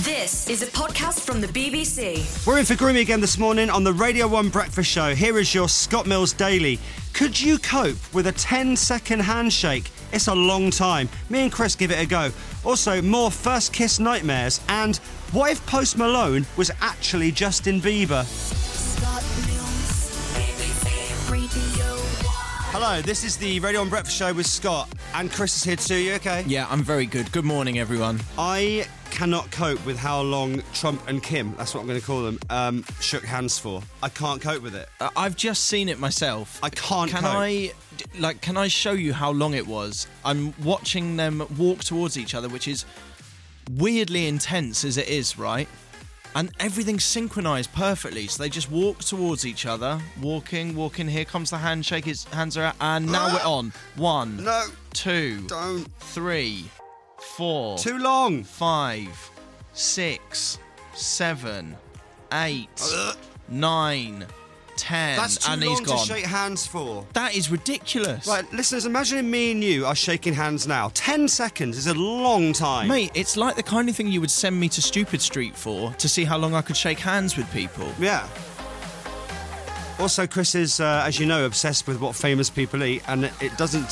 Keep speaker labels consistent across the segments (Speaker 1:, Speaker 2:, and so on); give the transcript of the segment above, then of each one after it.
Speaker 1: This is a podcast from the BBC.
Speaker 2: We're in for Grimmy again this morning on the Radio 1 Breakfast Show. Here is your Scott Mills Daily. Could you cope with a 10-second handshake? It's a long time. Me and Chris give it a go. Also, more first kiss nightmares. And what if Post Malone was actually Justin Bieber?
Speaker 3: Scott Mills, BBC Radio 1.
Speaker 2: Hello, this is the Radio 1 Breakfast Show with Scott. And Chris is here too. You okay?
Speaker 4: Yeah, I'm very good. Good morning, everyone.
Speaker 2: I cannot cope with how long Trump and Kim, that's what I'm going to call them, shook hands for. I can't cope with it.
Speaker 4: I've just seen it myself.
Speaker 2: I can't
Speaker 4: Can
Speaker 2: cope.
Speaker 4: Can I show you how long it was? I'm watching them walk towards each other, which is weirdly intense as it is, right? And everything's synchronised perfectly. So they just walk towards each other, walking. Here comes the handshake. His hands are out. And now we're on. 1,
Speaker 2: No,
Speaker 4: 2,
Speaker 2: don't.
Speaker 4: 3, 4,
Speaker 2: Too long.
Speaker 4: 5, 6, 7, 8, 9, 10.
Speaker 2: That's too
Speaker 4: and
Speaker 2: long
Speaker 4: he's gone.
Speaker 2: to shake hands for.
Speaker 4: That is ridiculous.
Speaker 2: Right, listeners, imagine me and you are shaking hands now. 10 seconds is a long time.
Speaker 4: Mate, it's like the kind of thing you would send me to Stupid Street for, to see how long I could shake hands with people.
Speaker 2: Yeah. Also, Chris is, as you know, obsessed with what famous people eat, and it doesn't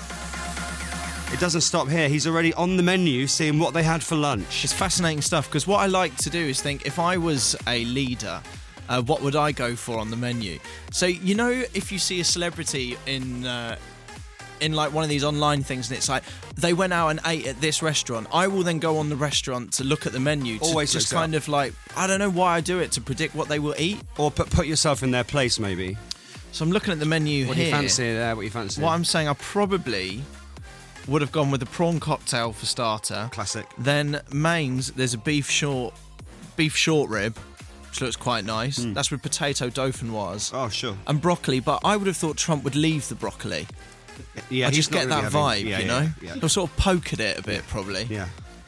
Speaker 2: stop here. He's already on the menu seeing what they had for lunch.
Speaker 4: It's fascinating stuff, because what I like to do is think, if I was a leader, what would I go for on the menu? So, you know, if you see a celebrity in like one of these online things and it's like, they went out and ate at this restaurant, I will then go on the restaurant to look at the menu to
Speaker 2: Always
Speaker 4: just
Speaker 2: looks
Speaker 4: kind of like, I don't know why I do it, to predict what they will eat.
Speaker 2: Or put yourself in their place, maybe.
Speaker 4: So I'm looking at the menu
Speaker 2: What
Speaker 4: here.
Speaker 2: do you fancy there? What do you fancy?
Speaker 4: What I'm saying, I probably would have gone with a prawn cocktail for starter.
Speaker 2: Classic.
Speaker 4: Then mains, there's a beef short rib, which looks quite nice. That's with potato dauphinoise.
Speaker 2: Oh, sure.
Speaker 4: And broccoli, but I would have thought Trump would leave the broccoli.
Speaker 2: Yeah,
Speaker 4: I
Speaker 2: he's
Speaker 4: just
Speaker 2: not
Speaker 4: get
Speaker 2: really
Speaker 4: that
Speaker 2: having-
Speaker 4: vibe,
Speaker 2: yeah,
Speaker 4: you
Speaker 2: yeah,
Speaker 4: know?
Speaker 2: Yeah.
Speaker 4: He'll sort of poke at it a bit, probably.
Speaker 2: Yeah.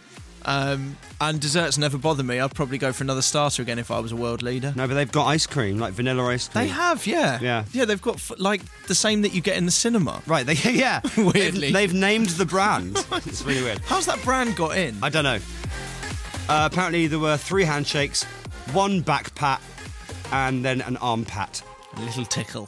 Speaker 4: And desserts never bother me. I'd probably go for another starter again if I was a world leader.
Speaker 2: No, but they've got ice cream, like vanilla ice cream.
Speaker 4: They have, yeah.
Speaker 2: Yeah.
Speaker 4: Yeah, they've got, like, the same that you get in the cinema.
Speaker 2: Right, yeah.
Speaker 4: Weirdly.
Speaker 2: They've named the brand. It's really weird.
Speaker 4: How's that brand got in?
Speaker 2: I don't know. Apparently there were 3 handshakes, 1 back pat, and then an arm pat.
Speaker 4: A little tickle.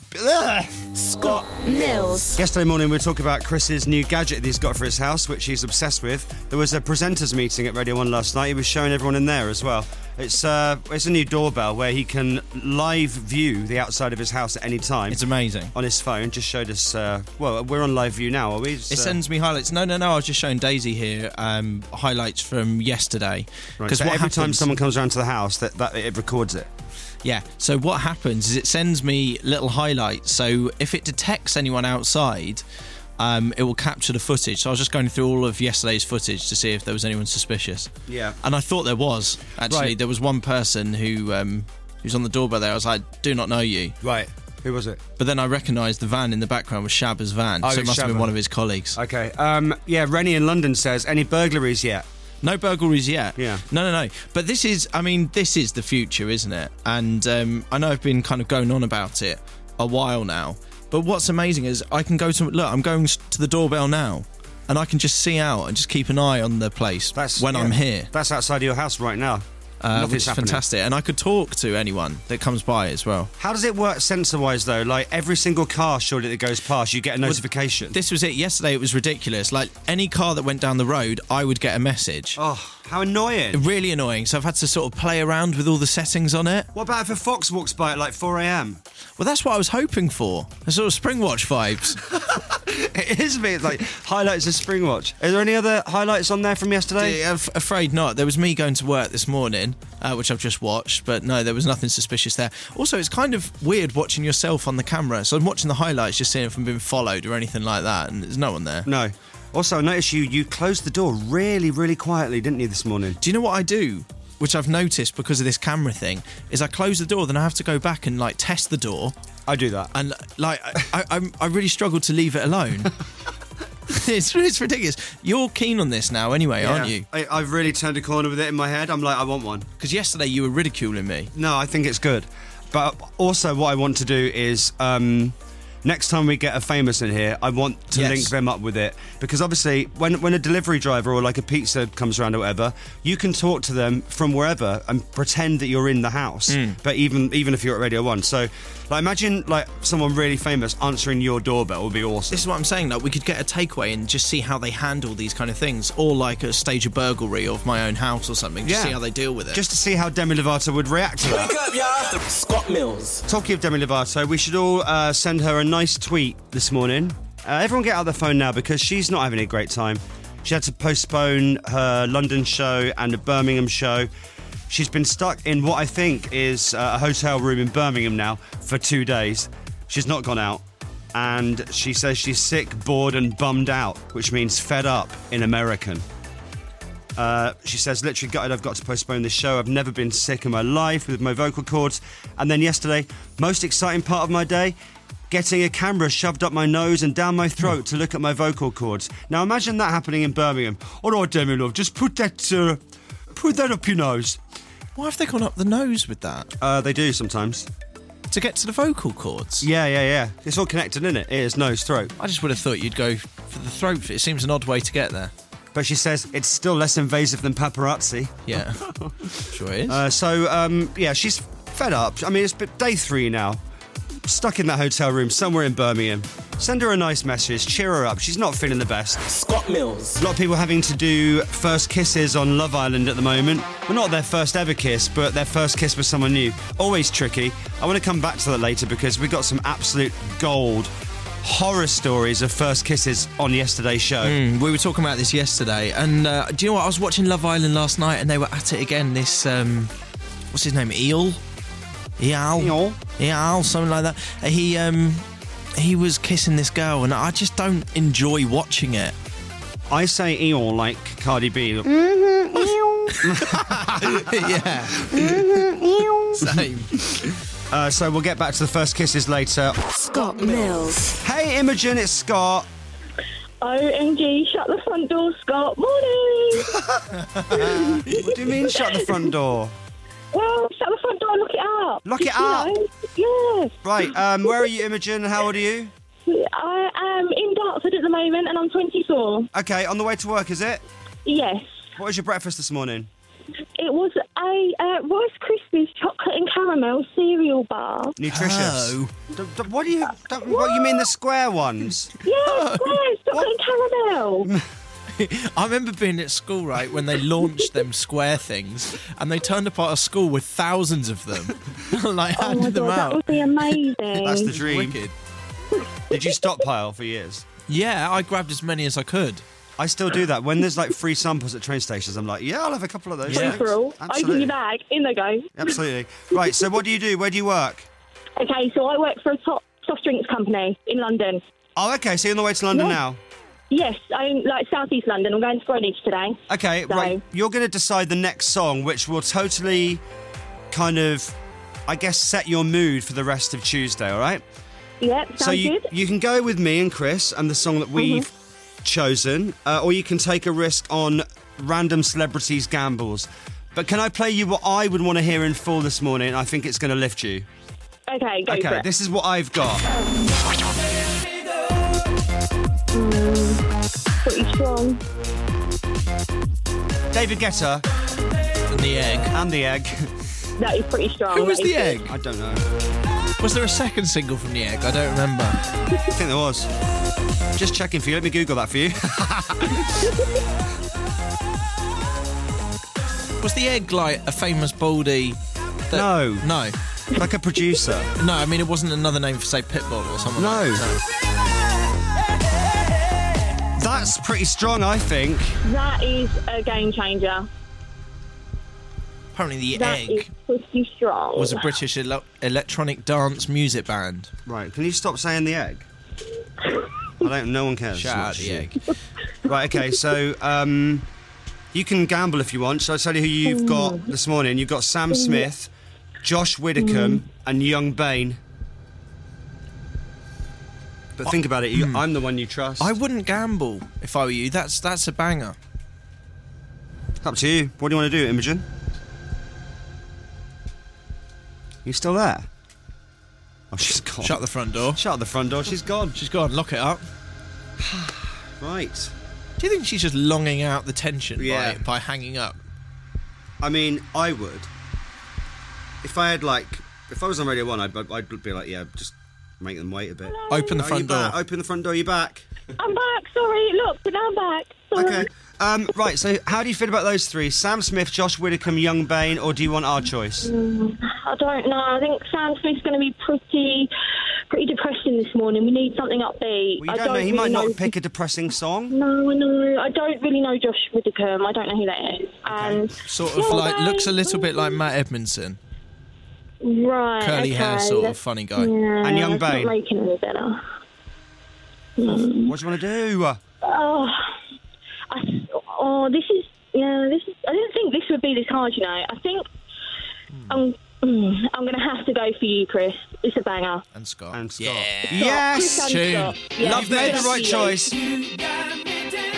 Speaker 3: Scott Mills.
Speaker 2: Yesterday morning we were talking about Chris's new gadget that he's got for his house, which he's obsessed with. There was a presenters meeting at Radio 1 last night. He was showing everyone in there as well. It's a new doorbell where he can live view the outside of his house at any time.
Speaker 4: It's amazing.
Speaker 2: On his phone, just showed us, well, we're on live view now, are we?
Speaker 4: It sends me highlights. No, I was just showing Daisy here highlights from yesterday.
Speaker 2: Right, so every time someone comes around to the house, that it records it.
Speaker 4: Yeah, so what happens is it sends me little highlights. So if it detects anyone outside, it will capture the footage. So I was just going through all of yesterday's footage to see if there was anyone suspicious.
Speaker 2: Yeah.
Speaker 4: And I thought there was, actually.
Speaker 2: Right. There
Speaker 4: was one person who's on the doorbell there. I was like, do not know you.
Speaker 2: Right. Who was it?
Speaker 4: But then I recognised the van in the background was Shabba's van.
Speaker 2: Oh,
Speaker 4: So it must have been
Speaker 2: Shabba.
Speaker 4: one of his colleagues.
Speaker 2: Okay. Yeah, Rennie in London says, any burglaries yet?
Speaker 4: No burglaries yet.
Speaker 2: Yeah.
Speaker 4: No. But this is the future, isn't it? And I know I've been kind of going on about it a while now. But what's amazing is I can go to... Look, I'm going to the doorbell now. And I can just see out and just keep an eye on the place when I'm here.
Speaker 2: That's outside of your house right now.
Speaker 4: Which
Speaker 2: Nothing's
Speaker 4: is
Speaker 2: happening.
Speaker 4: fantastic. And I could talk to anyone that comes by as well.
Speaker 2: How does it work sensor-wise, though? Like, every single car, surely, that goes past, you get a notification.
Speaker 4: This was it. Yesterday it was ridiculous. Like, any car that went down the road, I would get a message.
Speaker 2: Oh, how annoying.
Speaker 4: Really annoying. So I've had to sort of play around with all the settings on it.
Speaker 2: What about if a fox walks by at like 4 a.m?
Speaker 4: Well, that's what I was hoping for. A sort of Springwatch vibes.
Speaker 2: It is a bit like highlights of Springwatch. Are there any other highlights on there from yesterday?
Speaker 4: I'm afraid not. There was me going to work this morning, which I've just watched, but no, there was nothing suspicious there. Also, it's kind of weird watching yourself on the camera. So I'm watching the highlights, just seeing if I'm being followed or anything like that, and there's no one there.
Speaker 2: No. Also, I noticed you closed the door really, really quietly, didn't you, this morning?
Speaker 4: Do you know what I do? Which I've noticed because of this camera thing, is I close the door, then I have to go back and like test the door.
Speaker 2: I do that.
Speaker 4: And like I really struggle to leave it alone. It's ridiculous. You're keen on this now anyway, aren't you?
Speaker 2: I've really turned a corner with it in my head. I'm like, I want one.
Speaker 4: Because yesterday you were ridiculing me.
Speaker 2: No, I think it's good. But also what I want to do is next time we get a famous in here, I want to
Speaker 4: Yes.
Speaker 2: link them up with it. Because obviously, when a delivery driver or like a pizza comes around or whatever, you can talk to them from wherever and pretend that you're in the house. But even if you're at Radio 1. So, like, imagine like someone really famous answering your doorbell would be awesome.
Speaker 4: This is what I'm saying. Like, we could get a takeaway and just see how they handle these kind of things, or like a stage a burglary of my own house or something. Just see how they deal with it.
Speaker 2: Just to see how Demi Lovato would react to that.
Speaker 5: Wake up, y'all. Scott Mills.
Speaker 2: Talking of Demi Lovato, we should all send her a nice tweet this morning. Everyone get out their phone now because she's not having a great time. She had to postpone her London show and a Birmingham show. She's been stuck in what I think is a hotel room in Birmingham now for 2 days. She's not gone out. And she says she's sick, bored and bummed out, which means fed up in American. She says, literally gutted I've got to postpone this show. I've never been sick in my life with my vocal cords. And then yesterday, most exciting part of my day, getting a camera shoved up my nose and down my throat to look at my vocal cords. Now imagine that happening in Birmingham. All right, Demi Love, just put that up your nose.
Speaker 4: Why have they gone up the nose with that?
Speaker 2: They do sometimes.
Speaker 4: To get to the vocal cords?
Speaker 2: Yeah. It's all connected, isn't it? Ears, nose, throat.
Speaker 4: I just would have thought you'd go for the throat. It seems an odd way to get there.
Speaker 2: But she says it's still less invasive than paparazzi.
Speaker 4: Yeah. Sure is.
Speaker 2: She's fed up. I mean, it's day 3 now. Stuck in that hotel room somewhere in Birmingham. Send her a nice message, cheer her up. She's not feeling the best.
Speaker 5: Scott Mills.
Speaker 2: A lot of people having to do first kisses on Love Island at the moment. Well, not their first ever kiss, but their first kiss with someone new. Always tricky. I want to come back to that later because we got some absolute gold horror stories of first kisses on yesterday's show.
Speaker 4: We were talking about this yesterday, and do you know what? I was watching Love Island last night, and they were at it again. This what's his name? Eyal, something like that. He was kissing this girl, and I just don't enjoy watching it.
Speaker 2: I say Eeyore like Cardi B.
Speaker 4: Yeah. Same.
Speaker 2: So we'll get back to the first kisses later.
Speaker 3: Scott Mills.
Speaker 2: Hey Imogen, it's Scott.
Speaker 6: OMG, shut the front door, Scott. Morning.
Speaker 2: What do you mean shut the front door?
Speaker 6: Well, shut the front door and lock it up.
Speaker 2: Lock it
Speaker 6: You
Speaker 2: up?
Speaker 6: know, yes.
Speaker 2: Right, where are you, Imogen, and how old are you?
Speaker 6: I am in Dartford at the moment and I'm 24.
Speaker 2: Okay, on the way to work, is it?
Speaker 6: Yes.
Speaker 2: What was your breakfast this morning?
Speaker 6: It was a Rice Krispies chocolate and caramel cereal bar.
Speaker 2: Nutritious.
Speaker 4: Oh.
Speaker 2: What do you... What you mean the square ones?
Speaker 6: Yes, chocolate and caramel.
Speaker 4: I remember being at school, right, when they launched them square things, and they turned up at a school with thousands of them. Like,
Speaker 6: Oh my
Speaker 4: handed them
Speaker 6: God, that
Speaker 4: out.
Speaker 6: would be amazing.
Speaker 2: That's the dream.
Speaker 4: Wicked.
Speaker 2: Did you stockpile for years?
Speaker 4: Yeah, I grabbed as many as I could.
Speaker 2: I still do that. When there's like free samples at train stations, I'm like, yeah, I'll have a couple of those.
Speaker 4: Yeah.
Speaker 2: thanks.
Speaker 6: For all. Open
Speaker 2: Absolutely.
Speaker 6: your bag, in they go.
Speaker 2: Absolutely. Right, so what do you do? Where do you work?
Speaker 6: Okay, so I work for a top soft drinks company in London.
Speaker 2: Oh, okay, so you're on the way to London
Speaker 6: Yeah.
Speaker 2: now.
Speaker 6: Yes, I'm like South East London. I'm going to Greenwich today.
Speaker 2: Okay,
Speaker 6: So-
Speaker 2: right. You're going to decide the next song, which will totally kind of, I guess, set your mood for the rest of Tuesday, all right?
Speaker 6: Yep, sounds
Speaker 2: So you
Speaker 6: good.
Speaker 2: can go with me and Chris and the song that we've chosen, or you can take a risk on random celebrities' gambles. But can I play you what I would want to hear in full this morning? I think it's going to lift you.
Speaker 6: Okay, go for
Speaker 2: Okay,
Speaker 6: it.
Speaker 2: this is what I've got.
Speaker 6: Pretty strong.
Speaker 2: David Guetta
Speaker 4: And the egg.
Speaker 2: and The Egg.
Speaker 6: That is pretty strong.
Speaker 4: Who was
Speaker 6: That is
Speaker 4: the
Speaker 6: good.
Speaker 4: egg?
Speaker 2: I don't know.
Speaker 4: Was there a second single from the egg? I don't remember.
Speaker 2: I think there was. Just checking for you. Let me Google that for you.
Speaker 4: Was the egg like a famous baldy?
Speaker 2: No.
Speaker 4: No.
Speaker 2: Like a producer.
Speaker 4: No, I mean, it wasn't another name for, say, Pitbull or something
Speaker 2: No.
Speaker 4: like that.
Speaker 2: That's pretty strong, I think.
Speaker 6: That is a game changer.
Speaker 4: Apparently the
Speaker 6: That
Speaker 4: egg
Speaker 6: is pretty strong.
Speaker 4: was a British electronic dance music band.
Speaker 2: Right, can you stop saying The Egg? No one cares.
Speaker 4: Shout out
Speaker 2: It's
Speaker 4: the
Speaker 2: not
Speaker 4: egg.
Speaker 2: shit. Right, okay, so you can gamble if you want. Shall I tell you who you've got this morning? You've got Sam Smith, Josh Widdicombe, and Young Bane. But think about it, I'm the one you trust.
Speaker 4: I wouldn't gamble if I were you. That's a banger.
Speaker 2: It's up to you. What do you want to do, Imogen? You still there? Oh, she's gone.
Speaker 4: Shut the front door.
Speaker 2: Shut the front door. She's gone.
Speaker 4: She's gone. Lock it up.
Speaker 2: Right.
Speaker 4: Do you think she's just longing out the tension
Speaker 2: Yeah.
Speaker 4: by hanging up?
Speaker 2: I mean, I would. If I was on Radio 1, I'd be like, yeah, just make them wait a bit.
Speaker 4: Open the
Speaker 2: Are
Speaker 4: front
Speaker 2: you
Speaker 4: door.
Speaker 2: back? Open the front door. You back?
Speaker 6: I'm back, sorry. Look, but now I'm back. Sorry.
Speaker 2: Okay. Right, so how do you feel about those three? Sam Smith, Josh Widdicombe, Young Bane, or do you want our choice?
Speaker 6: I don't know. I think Sam Smith's going to be pretty depressing this morning. We need something upbeat.
Speaker 2: Well, you don't know. He might not pick a depressing song.
Speaker 6: No, I know. I don't really know Josh Widdicombe. I don't know who that is. And
Speaker 4: Sort of like, looks a little bit like Matt Edmondson.
Speaker 6: right,
Speaker 4: Curly hair, sort of
Speaker 6: that's-
Speaker 4: funny guy.
Speaker 6: Yeah,
Speaker 2: And Young
Speaker 6: that's
Speaker 2: Bane.
Speaker 6: not making it any better.
Speaker 2: What do you want to do?
Speaker 6: This is. I didn't think this would be this hard. You know. I think I'm going to have to go for you, Chris. It's a banger.
Speaker 4: And Scott.
Speaker 2: And Scott.
Speaker 4: Yeah.
Speaker 2: Yes!
Speaker 6: Chris and
Speaker 4: tune.
Speaker 6: Scott. Yeah,
Speaker 2: Love made the right
Speaker 6: definitely.
Speaker 2: choice.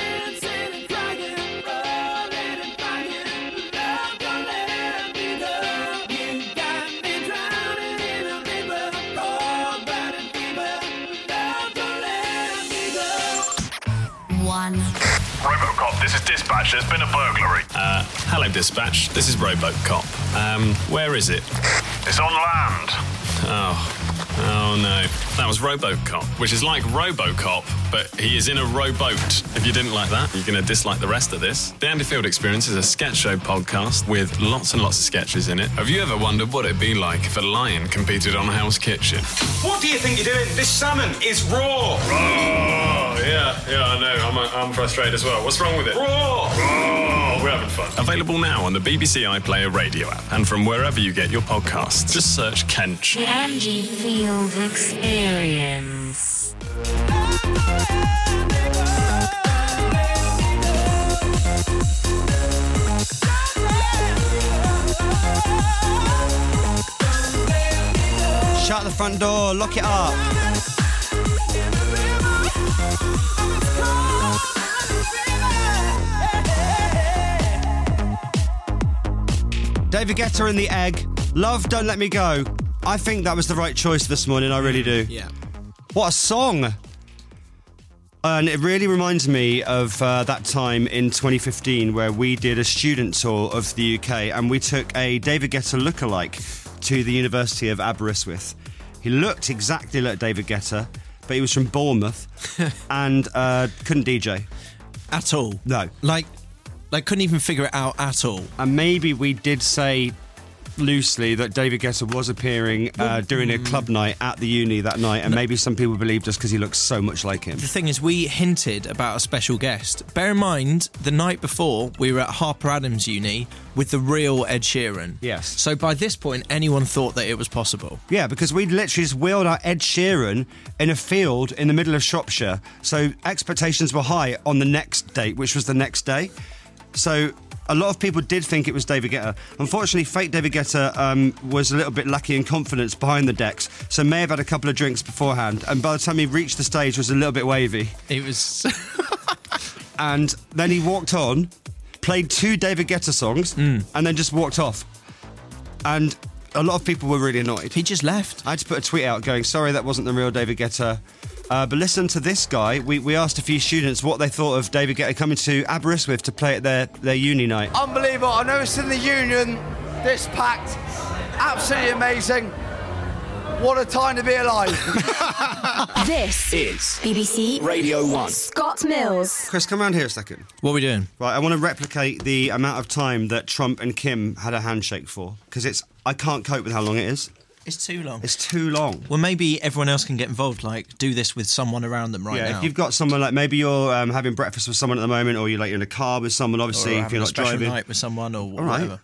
Speaker 7: Robocop, this is Dispatch. There's been a burglary.
Speaker 8: Hello, Dispatch. This is Robocop. Where is it?
Speaker 7: It's on land.
Speaker 8: Oh no. That was Robocop, which is like Robocop, but he is in a rowboat. If you didn't like that, you're going to dislike the rest of this. The Andy Field Experience is a sketch show podcast with lots and lots of sketches in it. Have you ever wondered what it'd be like if a lion competed on Hell's Kitchen?
Speaker 9: What do you think you're doing? This salmon is raw.
Speaker 8: Oh, yeah, I know. I'm frustrated as well. What's wrong with it?
Speaker 9: Raw.
Speaker 8: Oh, we're having fun. Available now on the BBC iPlayer radio app and from wherever you get your podcasts. Just search Kench.
Speaker 3: The Andy Field Experience.
Speaker 2: Shut the front door. Lock it up. David Guetta and The Egg. Love, Don't Let Me Go. I think that was the right choice this morning. I really do.
Speaker 4: Yeah.
Speaker 2: What a song. And it really reminds me of that time in 2015 where we did a student tour of the UK and we took a David Guetta lookalike to the University of Aberystwyth. He looked exactly like David Guetta, but he was from Bournemouth and couldn't DJ.
Speaker 4: At all.
Speaker 2: No.
Speaker 4: Like couldn't even figure it out at all.
Speaker 2: And maybe we did say loosely that David Guetta was appearing during a club night at the uni that night, and maybe some people believed us because he looks so much like him.
Speaker 4: The thing is, we hinted about a special guest. Bear in mind, the night before, we were at Harper Adams Uni with the real Ed Sheeran.
Speaker 2: Yes.
Speaker 4: So by this point, anyone thought that it was possible.
Speaker 2: Yeah, because we'd literally just wheeled out Ed Sheeran in a field in the middle of Shropshire, so expectations were high on the next date, which was the next day. So a lot of people did think it was David Guetta. Unfortunately, fake David Guetta was a little bit lucky in confidence behind the decks, so may have had a couple of drinks beforehand, and by the time he reached the stage was a little bit wavy.
Speaker 4: It was...
Speaker 2: And then he walked on, played 2 David Guetta songs, and then just walked off. And a lot of people were really annoyed.
Speaker 4: He just left.
Speaker 2: I had to put a tweet out going, sorry, that wasn't the real David Guetta. But listen to this guy. We asked a few students what they thought of David Guetta coming to Aberystwyth to play at their uni night.
Speaker 10: Unbelievable. I've never seen the Union this packed. Absolutely amazing. What a time to be alive.
Speaker 1: This
Speaker 5: Is
Speaker 1: BBC
Speaker 5: Radio 1.
Speaker 1: Scott Mills.
Speaker 2: Chris, come around here a second.
Speaker 4: What are we doing?
Speaker 2: Right, I want to replicate the amount of time that Trump and Kim had a handshake for, because I can't cope with how long it is.
Speaker 4: It's too long.
Speaker 2: It's too long.
Speaker 4: Well, maybe everyone else can get involved, like do this with someone around them right now.
Speaker 2: If you've got someone, like maybe you're having breakfast with someone at the moment, or you're like in a car with someone, obviously,
Speaker 4: or
Speaker 2: if
Speaker 4: having
Speaker 2: you're
Speaker 4: a
Speaker 2: not
Speaker 4: special
Speaker 2: driving.
Speaker 4: night with someone or
Speaker 2: right.
Speaker 4: whatever.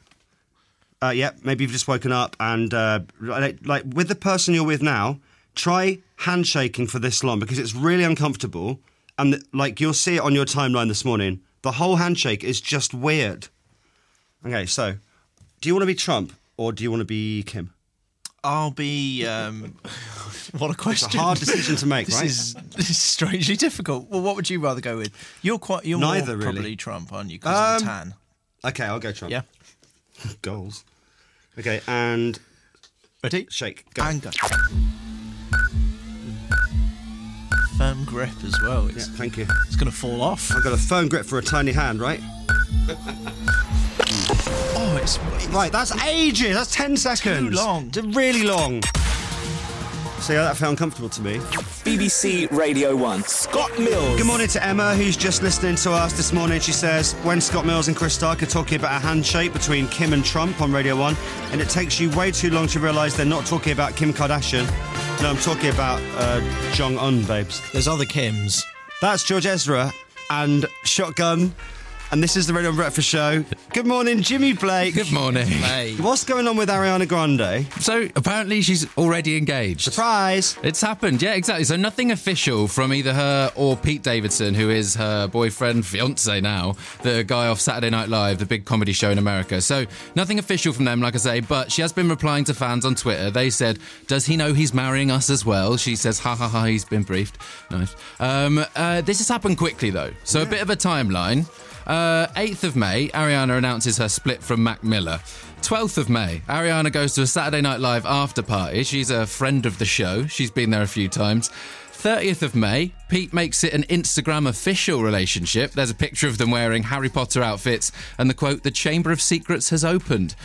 Speaker 2: Maybe you've just woken up and, like with the person you're with now, try handshaking for this long, because it's really uncomfortable. And, you'll see it on your timeline this morning. The whole handshake is just weird. Okay, so, do you want to be Trump or do you want to be Kim?
Speaker 4: I'll be... what a question.
Speaker 2: It's a hard decision to make, right?
Speaker 4: This is strangely difficult. Well, what would you rather go with? You're
Speaker 2: Neither,
Speaker 4: more
Speaker 2: really.
Speaker 4: probably Trump, aren't you? Because of the tan.
Speaker 2: Okay, I'll go Trump.
Speaker 4: Yeah.
Speaker 2: Goals. Okay, and...
Speaker 4: Ready?
Speaker 2: Shake. Go.
Speaker 4: And go. firm grip as well.
Speaker 2: Thank you.
Speaker 4: It's going to fall off.
Speaker 2: I've got a firm grip for a tiny hand, right?
Speaker 4: Oh, it's
Speaker 2: right. That's ages. That's 10 seconds.
Speaker 4: Too long.
Speaker 2: Really long. See how that felt uncomfortable to me?
Speaker 5: BBC Radio 1, Scott Mills.
Speaker 2: Good morning to Emma, who's just listening to us this morning. She says, when Scott Mills and Chris Stark are talking about a handshake between Kim and Trump on Radio 1, and it takes you way too long to realise they're not talking about Kim Kardashian. No, I'm talking about Jong-un, babes.
Speaker 4: There's other Kims.
Speaker 2: That's George Ezra and Shotgun. And this is the Radio 1 Breakfast Show. Good morning, Jimmy Blake.
Speaker 11: Good morning.
Speaker 4: Hey.
Speaker 2: What's going on with Ariana Grande?
Speaker 11: So, apparently she's already engaged.
Speaker 2: Surprise!
Speaker 11: It's happened, yeah, exactly. So nothing official from either her or Pete Davidson, who is her boyfriend, fiancé now, the guy off Saturday Night Live, the big comedy show in America. So nothing official from them, like I say, but she has been replying to fans on Twitter. They said, does he know he's marrying us as well? She says, ha ha ha, he's been briefed. Nice. This has happened quickly, though. So a bit of a timeline. 8th of May, Ariana announces her split from Mac Miller. 12th of May, Ariana goes to a Saturday Night Live after party. She's a friend of the show. She's been there a few times. 30th of May, Pete makes it an Instagram official relationship. There's a picture of them wearing Harry Potter outfits and the quote, "The Chamber of Secrets has opened."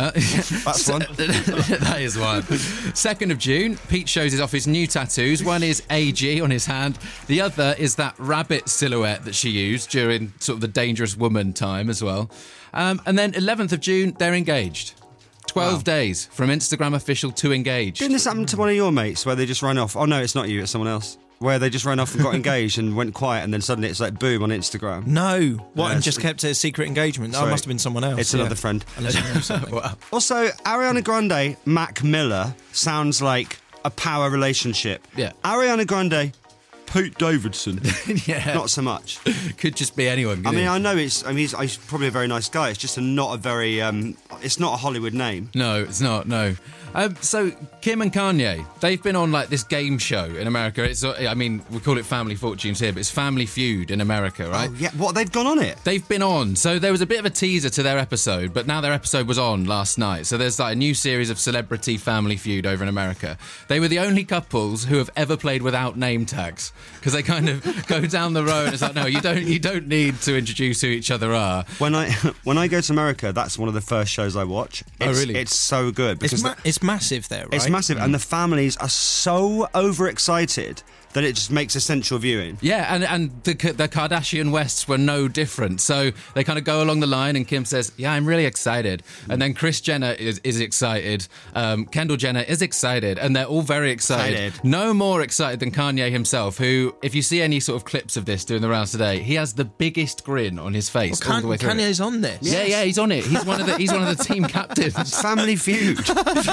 Speaker 2: That's one.
Speaker 11: That is one. 2nd of June, Pete shows us off his new tattoos. One is AG on his hand. The other is that rabbit silhouette that she used during sort of the Dangerous Woman time as well. And then 11th of June, they're engaged. 12 days from Instagram official to engaged.
Speaker 2: Didn't this happen to one of your mates where they just ran off? Oh, no, it's not you, it's someone else. Where they just ran off and got engaged and went quiet and then suddenly it's like boom on Instagram.
Speaker 4: No. What,
Speaker 2: Yeah,
Speaker 4: and just kept it a secret engagement? That
Speaker 2: Sorry.
Speaker 4: must have been someone else.
Speaker 2: It's another friend.
Speaker 4: Unless you know something.
Speaker 11: Wow.
Speaker 2: Also, Ariana Grande, Mac Miller sounds like a power relationship.
Speaker 11: Yeah.
Speaker 2: Ariana Grande, Pete Davidson.
Speaker 11: Yeah.
Speaker 2: Not so much.
Speaker 11: Could just be anyone.
Speaker 2: I mean, I know he's probably a very nice guy. It's just not a very, it's not a Hollywood name.
Speaker 11: No, it's not, no. So, Kim and Kanye, they've been on like this game show in America. It's, I mean, we call it Family Fortunes here, but it's Family Feud in America, right?
Speaker 2: Oh, yeah. What, they've gone on it?
Speaker 11: They've been on. So there was a bit of a teaser to their episode, but now their episode was on last night. So there's like a new series of Celebrity Family Feud over in America. They were the only couples who have ever played without name tags because they kind of go down the road and it's like, no, you don't need to introduce who each other are.
Speaker 2: When I go to America, that's one of the first shows I watch.
Speaker 11: Really?
Speaker 2: It's so good because
Speaker 4: It's massive there, right?
Speaker 2: it's massive, and the families are so overexcited that it just makes essential viewing.
Speaker 11: Yeah, and the Kardashian Wests were no different. So they kind of go along the line, and Kim says, "Yeah, I'm really excited," and then Kris Jenner is excited, Kendall Jenner is excited, and they're all very excited. No more excited than Kanye himself, who, if you see any sort of clips of this doing the rounds today, he has the biggest grin on his face all the way through.
Speaker 4: Kanye's on this.
Speaker 11: Yeah, he's on it. He's one of the team captains.
Speaker 2: Family Feud.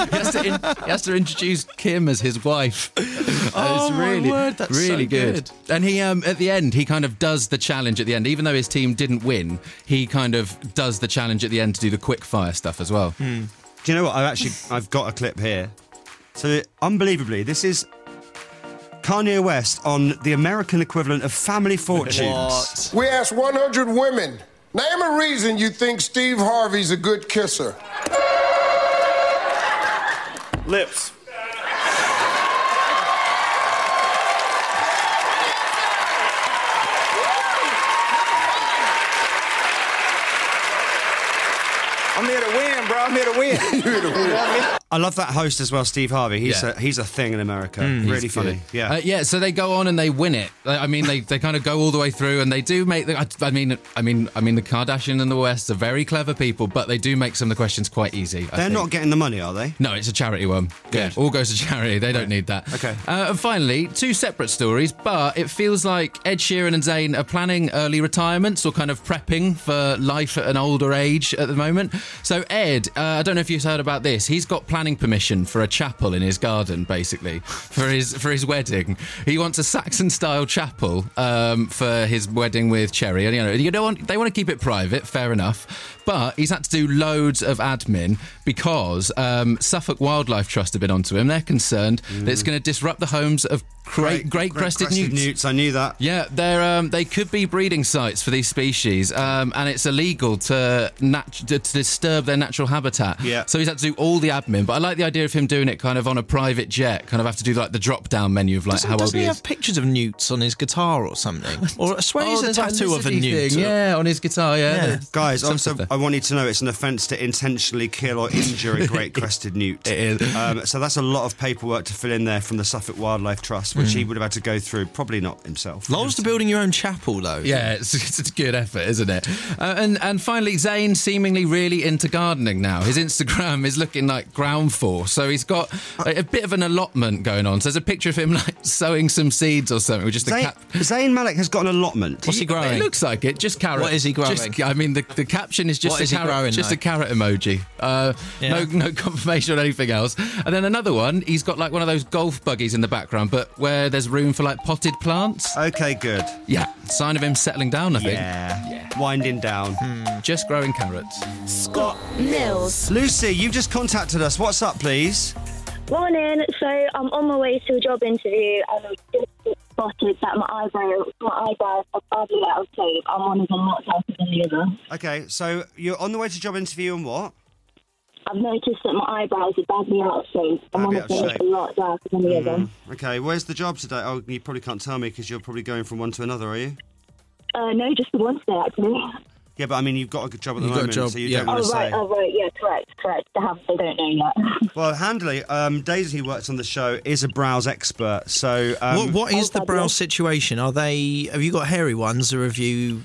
Speaker 11: He has to introduce Kim as his wife.
Speaker 4: Oh,
Speaker 11: it's really,
Speaker 4: my word, that's
Speaker 11: really
Speaker 4: so
Speaker 11: good. And he, at the end, he kind of does the challenge at the end. Even though his team didn't win, he kind of does the challenge at the end to do the quick fire stuff as well.
Speaker 2: Do you know what? I've got a clip here. So, unbelievably, this is Kanye West on the American equivalent of Family Fortunes.
Speaker 4: What?
Speaker 12: We asked 100 women, name a reason you think Steve Harvey's a good kisser.
Speaker 9: Lips. I'm here to win, bro. I'm here to win. You know what I mean?
Speaker 2: I love that host as well, Steve Harvey. He's a thing in America. Really funny.
Speaker 11: Good. Yeah. So they go on and they win it. I mean, they kind of go all the way through, and they do make. The Kardashian and the West are very clever people, but they do make some of the questions quite easy.
Speaker 2: They're not getting the money, are they?
Speaker 11: No, it's a charity one.
Speaker 2: Good.
Speaker 11: Yeah, all goes to charity. They don't need that.
Speaker 2: Okay.
Speaker 11: And finally, two separate stories, but it feels like Ed Sheeran and Zayn are planning early retirements or kind of prepping for life at an older age at the moment. So Ed, I don't know if you've heard about this. He's got planning permission for a chapel in his garden, basically, for his wedding. He wants a Saxon-style chapel for his wedding with Cherry. And they want to keep it private, fair enough. But he's had to do loads of admin because Suffolk Wildlife Trust have been onto him. They're concerned that it's going to disrupt the homes of Great crested newts.
Speaker 2: I knew that.
Speaker 11: Yeah, they could be breeding sites for these species, and it's illegal to disturb their natural habitat.
Speaker 2: Yeah.
Speaker 11: So he's had to do all the admin. But I like the idea of him doing it kind of on a private jet. Kind of have to do like the drop-down menu of like how old
Speaker 4: Doesn't
Speaker 11: he
Speaker 4: he
Speaker 11: is.
Speaker 4: have pictures of newts on his guitar or something? Or I swear he's a
Speaker 11: there's
Speaker 4: tattoo of a newt.
Speaker 11: thing. Yeah, on his guitar. Yeah.
Speaker 2: Guys,
Speaker 11: Some
Speaker 2: also,
Speaker 11: stuff there.
Speaker 2: I want you to know it's an offence to intentionally kill or injure a great crested newt.
Speaker 11: It is.
Speaker 2: So that's a lot of paperwork to fill in there from the Suffolk Wildlife Trust, which he would have had to go through, probably not himself.
Speaker 4: Lols to building your own chapel, though.
Speaker 11: Yeah, it's a good effort, isn't it? And finally, Zayn seemingly really into gardening now. His Instagram is looking like ground force, so he's got a bit of an allotment going on. So there's a picture of him like sowing some seeds or something with just a cap.
Speaker 2: Zayn Malik has got an allotment.
Speaker 4: What's he growing?
Speaker 11: It looks like it. Just carrot.
Speaker 4: What is he growing?
Speaker 11: The caption is just
Speaker 4: What
Speaker 11: a
Speaker 4: is he
Speaker 11: carrot.
Speaker 4: growing,
Speaker 11: Just
Speaker 4: though?
Speaker 11: a carrot emoji. No confirmation on anything else. And then another one. He's got like one of those golf buggies in the background, but where there's room for like potted plants.
Speaker 2: Okay, good.
Speaker 11: Yeah, sign of him settling down, I think.
Speaker 2: Yeah. Winding down.
Speaker 11: Just growing carrots.
Speaker 1: Scott Mills.
Speaker 2: Lucy, you've just contacted us. What's up, please?
Speaker 6: Morning. So I'm on my way to a job interview and I've just spotted that my eyebrows are badly out of shape. I'm one of them not darker than the other.
Speaker 2: Okay, so you're on the way to job interview and what?
Speaker 6: I've noticed that my eyebrows are badly out of shape. I'm one
Speaker 2: Badly
Speaker 6: of
Speaker 2: out
Speaker 6: them
Speaker 2: of
Speaker 6: that's
Speaker 2: shape.
Speaker 6: a lot darker than the other.
Speaker 2: Okay, where's the job today? Oh, you probably can't tell me because you're probably going from one to another, are you?
Speaker 6: No, just the one today, actually.
Speaker 2: Yeah, but I mean, you've got a good job at the
Speaker 4: You've got a
Speaker 2: moment,
Speaker 4: job,
Speaker 2: so you
Speaker 4: yeah.
Speaker 2: don't want to say.
Speaker 6: Yeah, correct. They don't know yet.
Speaker 2: Well, handily, Daisy, who works on the show, is a brows expert, so...
Speaker 4: What is the brow situation? Have you got hairy ones, or have you...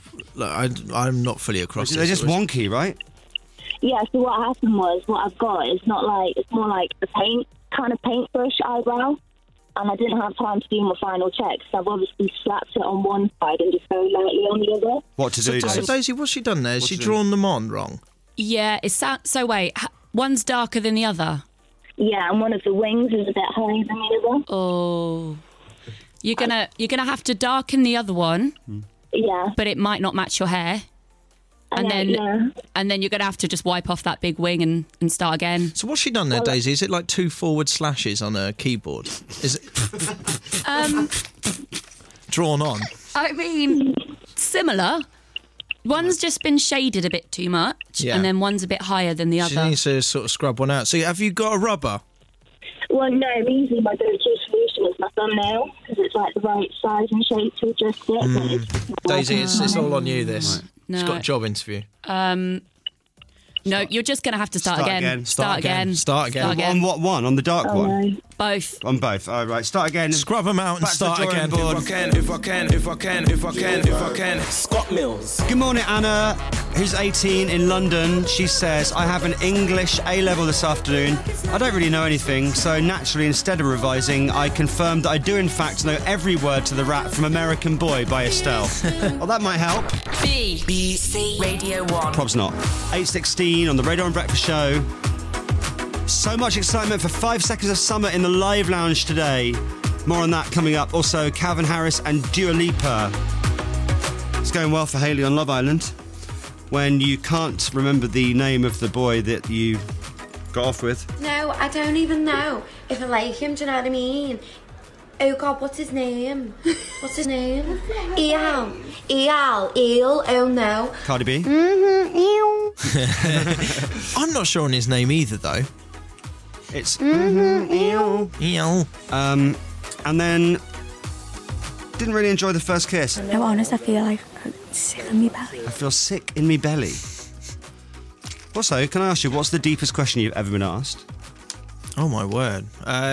Speaker 4: I'm not fully across
Speaker 2: They're just wonky, right?
Speaker 6: Yeah, so what happened was, what I've got is it's more like a paintbrush eyebrow. And I didn't have time to do my final checks, so I've obviously slapped it on one side and just very lightly on the other.
Speaker 2: What to do,
Speaker 4: So Daisy, what's she done there? Has she drawn them on wrong?
Speaker 13: Yeah, so wait, one's darker than the other?
Speaker 6: Yeah, and one of the wings is a bit higher than the other.
Speaker 13: Oh. You're gonna have to darken the other one.
Speaker 6: Yeah.
Speaker 13: But it might not match your hair. And then you're going to have to just wipe off that big wing and start again.
Speaker 4: So what's she done there, Daisy? Is it like 2 forward slashes on a keyboard? Is it drawn on?
Speaker 13: I mean, similar. One's just been shaded a bit too much, and then one's a bit higher than the
Speaker 4: She
Speaker 13: other.
Speaker 4: needs to sort of scrub one out. So have you got a rubber?
Speaker 6: Well, no, usually my go-to solution is my thumbnail, because it's like the right size and shape to adjust it.
Speaker 4: Daisy, it's all on you, this.
Speaker 13: Right.
Speaker 4: She's got a job interview.
Speaker 13: No, you're just going to have to start again.
Speaker 4: Start again.
Speaker 2: On what one? On the dark one?
Speaker 13: No. Both.
Speaker 2: On both. All right, start again.
Speaker 4: Scrub them out and
Speaker 2: Back
Speaker 4: start
Speaker 2: to the
Speaker 4: again.
Speaker 2: drawing board.
Speaker 5: If I can. Scott Mills.
Speaker 2: Good morning, Anna, who's 18 in London. She says, I have an English A-level this afternoon. I don't really know anything, so naturally, instead of revising, I confirmed that I do in fact know every word to the rap from American Boy by Estelle. Well, that might help.
Speaker 1: BBC Radio 1.
Speaker 2: Probs not. 8:16 on the Radio and Breakfast Show. So much excitement for 5 Seconds of Summer in the Live Lounge today. More on that coming up. Also, Calvin Harris and Dua Lipa. It's going well for Hayley on Love Island. When you can't remember the name of the boy that you got off with.
Speaker 14: No, I don't even know if I like him, do you know what I mean? Oh God, what's his name? What's his name? Eel, oh no.
Speaker 2: Cardi B?
Speaker 4: I'm not sure on his name either, though.
Speaker 2: It's
Speaker 4: Eel.
Speaker 2: And then didn't really enjoy the first kiss.
Speaker 15: No, honest, I feel like I'm sick in my belly.
Speaker 2: I feel sick in me belly. Also, can I ask you, what's the deepest question you've ever been asked?
Speaker 4: Oh my word.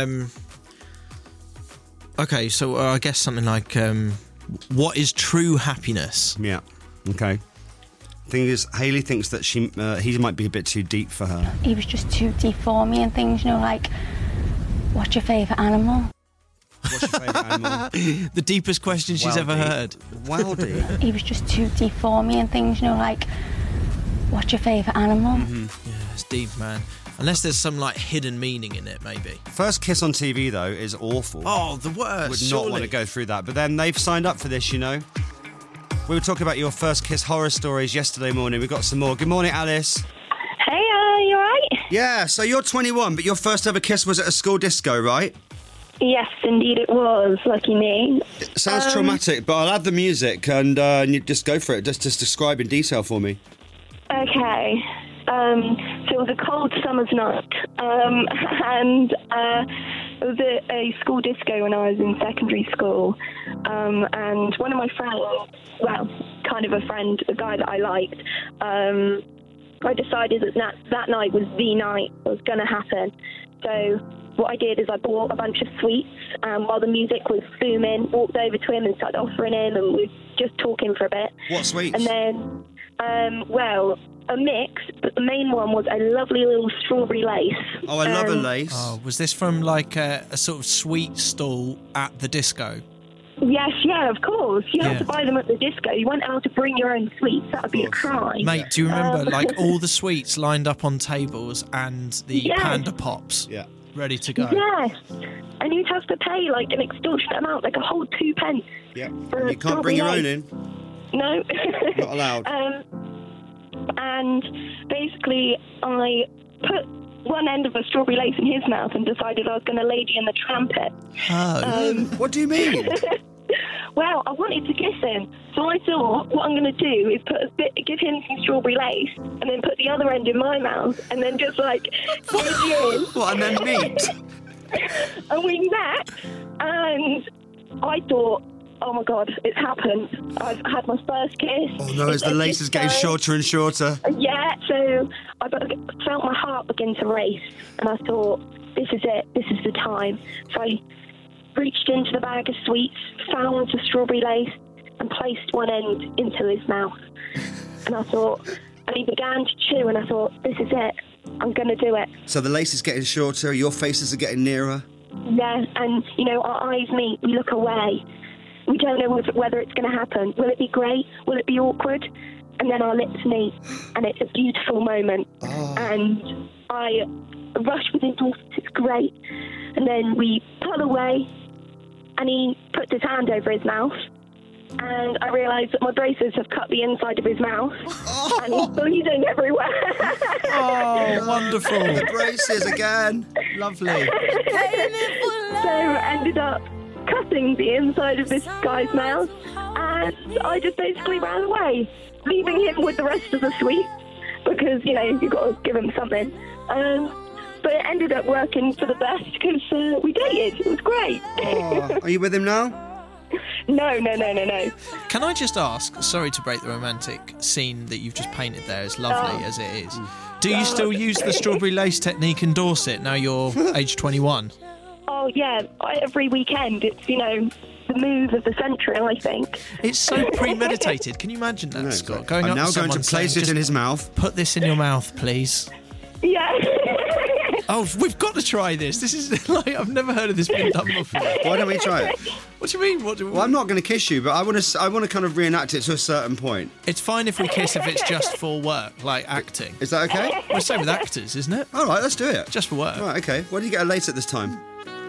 Speaker 4: Okay, so I guess something like, what is true happiness?
Speaker 2: Yeah. Okay. Thing is, Hayley thinks that he might be a bit too deep for her.
Speaker 15: He was just too deep for me and things, you know, like, what's your favourite animal?
Speaker 2: What's your favourite animal?
Speaker 4: The deepest question she's ever heard.
Speaker 2: Well deep.
Speaker 15: He was just too deep for me and things, you know, like, what's your favourite animal?
Speaker 4: Yeah, it's deep, man. Unless there's some, like, hidden meaning in it, maybe.
Speaker 2: First kiss on TV, though, is awful.
Speaker 4: Oh, the worst.
Speaker 2: Would not want to go through that. But then they've signed up for this, you know. We were talking about your first kiss horror stories yesterday morning. We've got some more. Good morning, Alice.
Speaker 6: Hey, you alright?
Speaker 2: Yeah, so you're 21, but your first ever kiss was at a school disco, right?
Speaker 6: Yes, indeed it was. Lucky me.
Speaker 2: It sounds traumatic, but I'll add the music and you just go for it. Just describe in detail for me.
Speaker 6: Okay. So it was a cold summer's night, and it was a school disco when I was in secondary school, and one of my friends, well, kind of a friend, a guy that I liked, I decided that night was the night that was going to happen. So what I did is I bought a bunch of sweets, while the music was booming, walked over to him and started offering him, and we were just talking for a bit.
Speaker 2: What sweets?
Speaker 6: And then, well, a mix, but the main one was a lovely little strawberry lace.
Speaker 2: Oh, I love a lace.
Speaker 4: Oh, was this from like a sort of sweet stall at the disco?
Speaker 6: Yes, yeah, of course. You had to buy them at the disco. You weren't allowed to bring your own sweets. That would be a crime.
Speaker 4: Mate, do you remember like all the sweets lined up on tables and the
Speaker 6: Yes.
Speaker 4: Panda Pops ready to go?
Speaker 6: Yes. And you'd have to pay like an extortionate amount, like a whole 2 pence.
Speaker 2: Yeah.
Speaker 6: For
Speaker 2: You can't bring your own in.
Speaker 6: No.
Speaker 2: Not allowed.
Speaker 6: And basically, I put one end of a strawberry lace in his mouth and decided I was going to Lady in the Trumpet.
Speaker 4: Oh.
Speaker 2: What do you mean?
Speaker 6: Well, I wanted to kiss him, so I thought what I'm going to do is give him some strawberry lace, and then put the other end in my mouth, and then just like wedge in.
Speaker 2: What, and then meet?
Speaker 6: And we met, and I thought, oh my God, it's happened. I've had my first kiss.
Speaker 2: Oh no, as the lace is getting shorter and shorter.
Speaker 6: Yeah, so I felt my heart begin to race, and I thought, this is it, this is the time. So I reached into the bag of sweets, found the strawberry lace, and placed one end into his mouth. And I thought, and he began to chew, and I thought, this is it, I'm going to do it.
Speaker 2: So the lace is getting shorter, your faces are getting nearer.
Speaker 6: Yeah, and, you know, our eyes meet, we look away. We don't know whether it's going to happen. Will it be great? Will it be awkward? And then our lips meet, and it's a beautiful moment.
Speaker 2: Oh.
Speaker 6: And I rush with endorphins, it's great. And then we pull away, and he puts his hand over his mouth, and I realised that my braces have cut the inside of his mouth, and he's bleeding everywhere.
Speaker 4: Oh, wonderful.
Speaker 2: The braces again. Lovely.
Speaker 6: So ended up cutting the inside of this guy's mouth, and I just basically ran away, leaving him with the rest of the sweets, because, you know, you've got to give him something. But it ended up working for the best, because we dated. It was great.
Speaker 2: Oh, are you with him now?
Speaker 6: No.
Speaker 4: Can I just ask, sorry to break the romantic scene that you've just painted there, as lovely as it is, do you still use the strawberry lace technique in Dorset now you're age 21?
Speaker 6: Oh, yeah, every weekend. It's, you know, the move of the century, I think.
Speaker 4: It's so premeditated. Can you imagine that, Scott? Going
Speaker 2: I'm
Speaker 4: up
Speaker 2: now
Speaker 4: to
Speaker 2: going to
Speaker 4: someone
Speaker 2: place
Speaker 4: saying,
Speaker 2: it in his mouth.
Speaker 4: Put this in your mouth, please.
Speaker 6: Yeah.
Speaker 4: Oh, we've got to try this. This is like, I've never heard of this being done before.
Speaker 2: Why don't we try it?
Speaker 4: What do you mean?
Speaker 2: Well, I'm not going to kiss you, but I want to kind of reenact it to a certain point.
Speaker 4: It's fine if we kiss if it's just for work, like acting.
Speaker 2: Is that okay?
Speaker 4: Well, same with actors, isn't it?
Speaker 2: All right, let's do it.
Speaker 4: Just for work.
Speaker 2: All right, okay. Why do you get a lace at this time?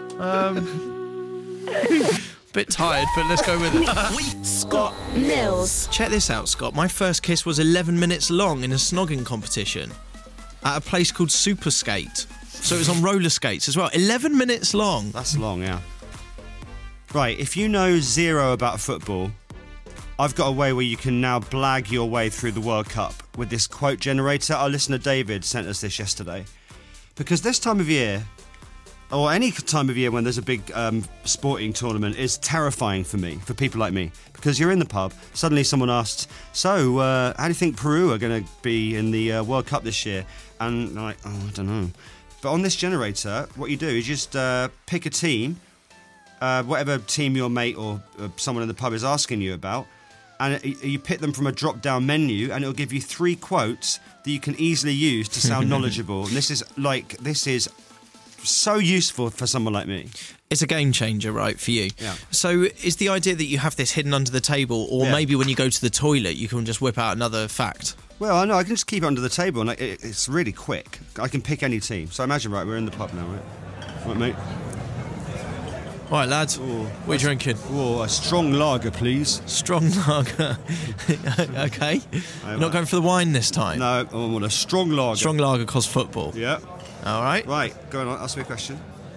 Speaker 4: Bit tired, but let's go with it.
Speaker 1: Scott Mills.
Speaker 4: Check this out, Scott. My first kiss was 11 minutes long in a snogging competition at a place called Super Skate. So it was on roller skates as well. 11 minutes long.
Speaker 2: That's long, yeah. Right, if you know zero about football, I've got a way where you can now blag your way through the World Cup with this quote generator. Our listener David sent us this yesterday. Because this time of year, or any time of year when there's a big sporting tournament, is terrifying for me, for people like me. Because you're in the pub, suddenly someone asks, so, how do you think Peru are going to be in the World Cup this year? And I'm like, oh, I don't know. But on this generator, what you do is just pick a team, whatever team your mate or someone in the pub is asking you about, and you pick them from a drop-down menu, and it'll give you 3 quotes that you can easily use to sound knowledgeable. And this is so useful for someone like me.
Speaker 4: It's a game changer, right, for you?
Speaker 2: Yeah.
Speaker 4: So is the idea that you have this hidden under the table, or maybe when you go to the toilet, you can just whip out another fact?
Speaker 2: Well, I know, I can just keep it under the table, and it's really quick. I can pick any team. So imagine, right, we're in the pub now, right? Right, mate?
Speaker 4: All right, lads,
Speaker 2: Ooh,
Speaker 4: what are you drinking?
Speaker 2: Oh, a strong lager, please.
Speaker 4: Strong lager. Okay. You're not going for the wine this time?
Speaker 2: No, I want a strong lager.
Speaker 4: Strong lager cause football.
Speaker 2: Yeah.
Speaker 4: All right.
Speaker 2: Right, go on, ask me a question.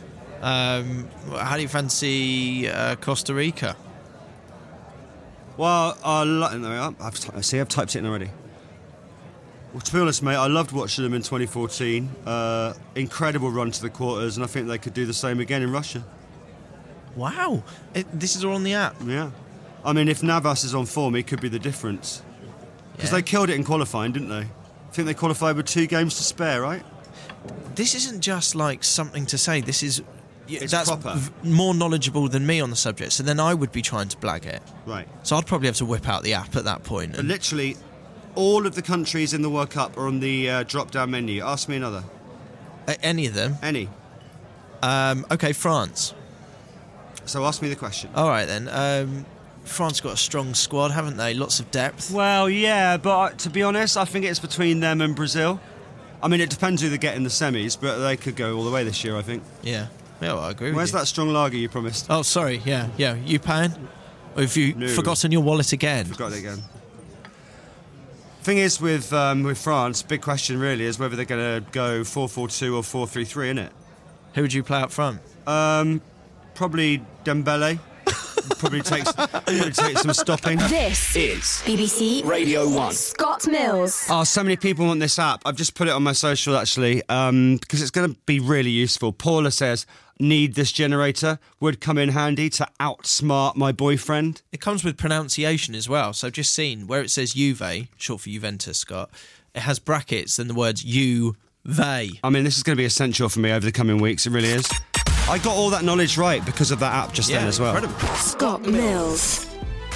Speaker 4: How do you fancy Costa Rica?
Speaker 2: Well, I've typed it in already. Well, to be honest, mate, I loved watching them in 2014. Incredible run to the quarters, and I think they could do the same again in Russia.
Speaker 4: Wow. This is all on the app?
Speaker 2: Yeah. I mean, if Navas is on form, he could be the difference. Because they killed it in qualifying, didn't they? I think they qualified with 2 games to spare, right?
Speaker 4: This isn't just like something to say. This is...
Speaker 2: That's proper.
Speaker 4: More knowledgeable than me on the subject, so then I would be trying to blag it.
Speaker 2: Right.
Speaker 4: So I'd probably have to whip out the app at that point.
Speaker 2: But literally, all of the countries in the World Cup are on the drop-down menu. Ask me another.
Speaker 4: Any of them?
Speaker 2: Any.
Speaker 4: Okay, France.
Speaker 2: So ask me the question.
Speaker 4: All right, then. France got a strong squad, haven't they? Lots of depth.
Speaker 2: Well, yeah, but to be honest, I think it's between them and Brazil. I mean, it depends who they get in the semis, but they could go all the way this year, I think.
Speaker 4: Yeah. Yeah, well, I agree with
Speaker 2: Where's
Speaker 4: you.
Speaker 2: that strong lager you promised?
Speaker 4: Oh, sorry, yeah. You paying? Or have you forgotten your wallet again?
Speaker 2: Forgot it again. Thing is, with France, big question really is whether they're going to go 4-4-2 or 4-3-3, innit?
Speaker 4: Who would you play up front?
Speaker 2: Probably Dembele. probably takes some stopping.
Speaker 1: This is BBC Radio 1. Scott Mills.
Speaker 2: Oh, so many people want this app. I've just put it on my social, actually, because it's going to be really useful. Paula says, need this generator. Would come in handy to outsmart my boyfriend.
Speaker 4: It comes with pronunciation as well. So I've just seen where it says Juve, short for Juventus, Scott, it has brackets and the words you-they.
Speaker 2: I mean, this is going to be essential for me over the coming weeks. It really is. I got all that knowledge right because of that app just then as well.
Speaker 4: Incredible.
Speaker 1: Scott Mills.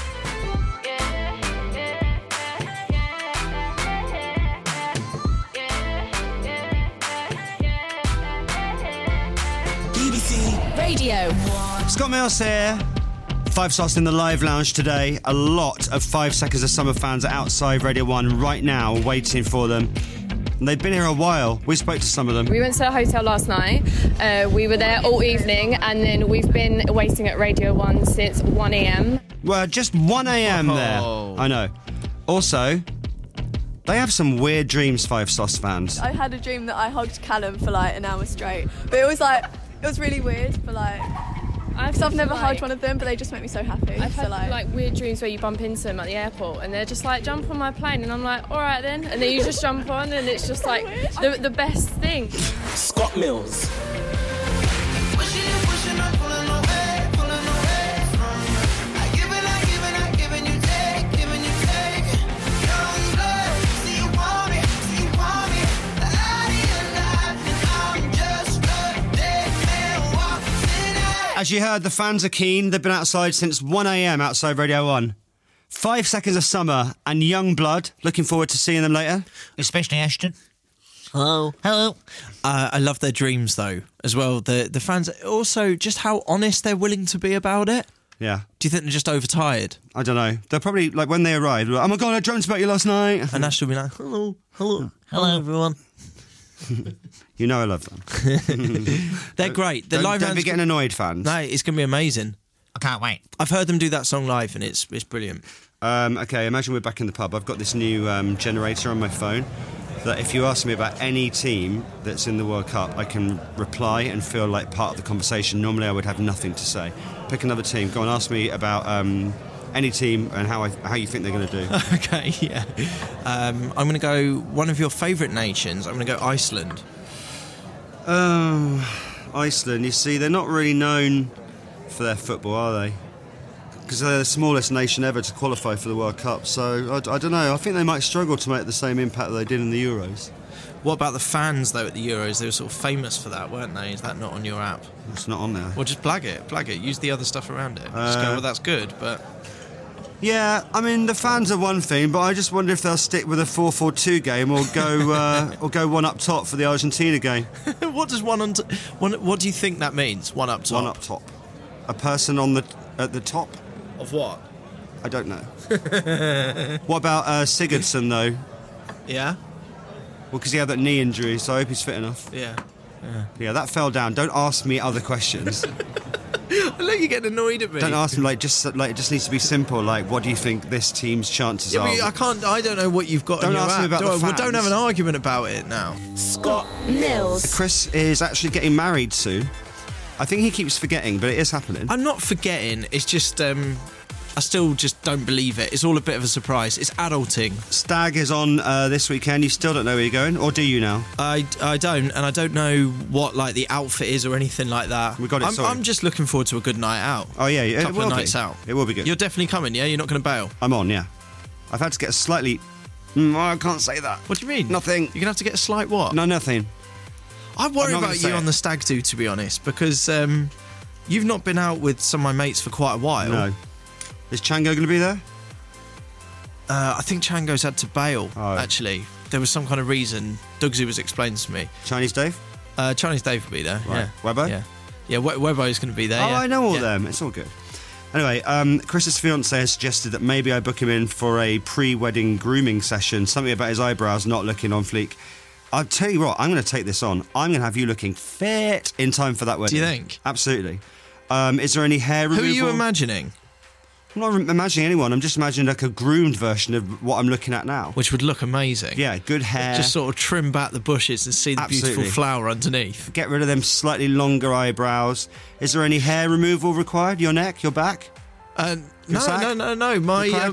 Speaker 1: BBC Radio 1.
Speaker 2: Scott Mills here. 5 Stars in the live lounge today. A lot of 5 Seconds of Summer fans are outside Radio 1 right now waiting for them. And they've been here a while. We spoke to some of them.
Speaker 16: We went to a hotel last night. We were there all evening, and then we've been waiting at Radio 1 since 1 a.m.
Speaker 2: Well, just 1 a.m. there. I know. Also, they have some weird dreams, 5 Stars fans.
Speaker 17: I had a dream that I hugged Callum for like an hour straight. But it was really weird, but like... Because I've never hugged one of them, but they just make me so happy.
Speaker 16: I've had like weird dreams where you bump into them at the airport and they're just like, jump on my plane, and I'm like, all right then, and then you just jump on, and it's just like the best thing.
Speaker 5: Scott Mills.
Speaker 2: As you heard, the fans are keen. They've been outside since 1 a.m. outside Radio 1. 5 Seconds of Summer and Young Blood. Looking forward to seeing them later.
Speaker 18: Especially Ashton.
Speaker 4: Hello. I love their dreams, though, as well. The fans, also just how honest they're willing to be about it.
Speaker 2: Yeah.
Speaker 4: Do you think they're just overtired?
Speaker 2: I don't know. They're probably, like, when they arrive, like, oh my God, I dreamt about you last night.
Speaker 4: And Ash will be like, hello, everyone.
Speaker 2: You know I love them.
Speaker 4: They're great. The
Speaker 2: Don't be getting annoyed, fans.
Speaker 4: No, it's going to be amazing.
Speaker 18: I can't wait.
Speaker 4: I've heard them do that song live, and it's brilliant.
Speaker 2: Okay, imagine we're back in the pub. I've got this new generator on my phone that if you ask me about any team that's in the World Cup, I can reply and feel like part of the conversation. Normally I would have nothing to say. Pick another team. Go and ask me about any team and how you think they're going to do.
Speaker 4: Okay, yeah. I'm going to go one of your favourite nations. I'm going to go Iceland.
Speaker 2: Iceland, you see, they're not really known for their football, are they? Because they're the smallest nation ever to qualify for the World Cup. So, I don't know. I think they might struggle to make the same impact that they did in the Euros.
Speaker 4: What about the fans, though, at the Euros? They were sort of famous for that, weren't they? Is that not on your app?
Speaker 2: It's not on there.
Speaker 4: Well, just blag it. Use the other stuff around it. Just go, well, that's good, but...
Speaker 2: Yeah, I mean, the fans are one thing, but I just wonder if they'll stick with a 4-4-2 game or go one up top for the Argentina game.
Speaker 4: What does what do you think that means? One up top.
Speaker 2: One up top. A person at the top
Speaker 4: of what?
Speaker 2: I don't know. What about Sigurdsson though?
Speaker 4: Yeah.
Speaker 2: Well, because he had that knee injury, so I hope he's fit enough. Yeah, that fell down. Don't ask me other questions.
Speaker 4: I let you get annoyed at me.
Speaker 2: Don't ask me, it just needs to be simple. Like, what do you think this team's chances are?
Speaker 4: I don't know what you've got.
Speaker 2: Don't
Speaker 4: in your
Speaker 2: ask
Speaker 4: app.
Speaker 2: me about the fans.
Speaker 4: Don't have an argument about it now.
Speaker 1: Scott Mills.
Speaker 2: Chris is actually getting married soon. I think he keeps forgetting, but it is happening.
Speaker 4: I'm not forgetting. It's just I still just don't believe it. It's all a bit of a surprise. It's adulting.
Speaker 2: Stag is on this weekend. You still don't know where you're going, or do you now?
Speaker 4: I don't, and I don't know what like the outfit is or anything like that.
Speaker 2: We got it.
Speaker 4: I'm just looking forward to a good night out.
Speaker 2: Oh yeah, it
Speaker 4: couple
Speaker 2: will
Speaker 4: of nights
Speaker 2: be.
Speaker 4: out.
Speaker 2: It will be good.
Speaker 4: You're definitely coming, yeah? You're not going to bail?
Speaker 2: I'm on, yeah. I've had to get a slightly. I can't say that.
Speaker 4: What do you mean?
Speaker 2: Nothing.
Speaker 4: You're going to have to get a slight what?
Speaker 2: No, nothing.
Speaker 4: I worry about you on the stag do, to be honest, because you've not been out with some of my mates for quite a while.
Speaker 2: No. Is Chango going to be there?
Speaker 4: I think Chango's had to bail, actually. There was some kind of reason. Dougsy was explaining to me.
Speaker 2: Chinese Dave?
Speaker 4: Chinese Dave will be there,
Speaker 2: right.
Speaker 4: yeah.
Speaker 2: Webbo?
Speaker 4: Yeah, Webbo's going to be there,
Speaker 2: Oh,
Speaker 4: yeah.
Speaker 2: I know all them. It's all good. Anyway, Chris's fiancée has suggested that maybe I book him in for a pre-wedding grooming session, something about his eyebrows not looking on fleek. I'll tell you what, I'm going to take this on. I'm going to have you looking fit in time for that wedding.
Speaker 4: Do you think?
Speaker 2: Absolutely. Is there any hair removal?
Speaker 4: Who are you imagining?
Speaker 2: I'm not imagining anyone. I'm just imagining like a groomed version of what I'm looking at now.
Speaker 4: Which would look amazing.
Speaker 2: Yeah, good hair.
Speaker 4: Just sort of trim back the bushes and see the beautiful flower underneath.
Speaker 2: Get rid of them slightly longer eyebrows. Is there any hair removal required? Your neck? Your back?
Speaker 4: No. My